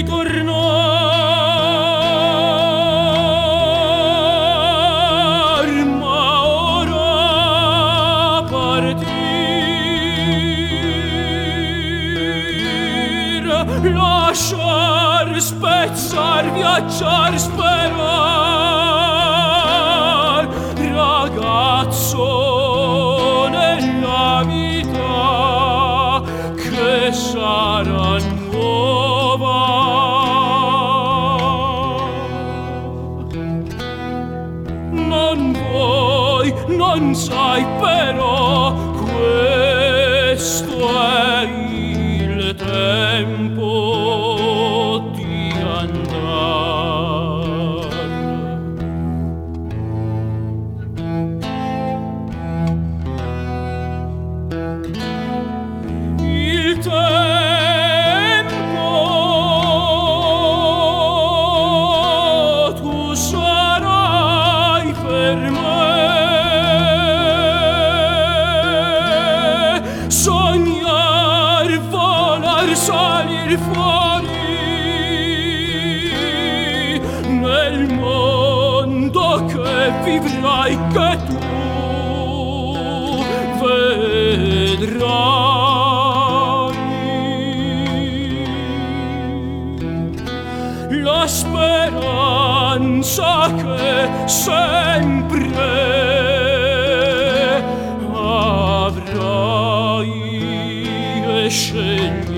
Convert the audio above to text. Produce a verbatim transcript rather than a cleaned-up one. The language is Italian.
ritornar, ma ora partir, lasciar, spezzar, viaggiar, sperar, ragazzo nella vita che sarà nuova. Non vuoi, non sai però, questo è il tempo di andar. Il tempo tu sarai per me, sognar, volar, salir fuori nel mondo che vivrai, che tu vedrai. La speranza che sempre avrai e scegli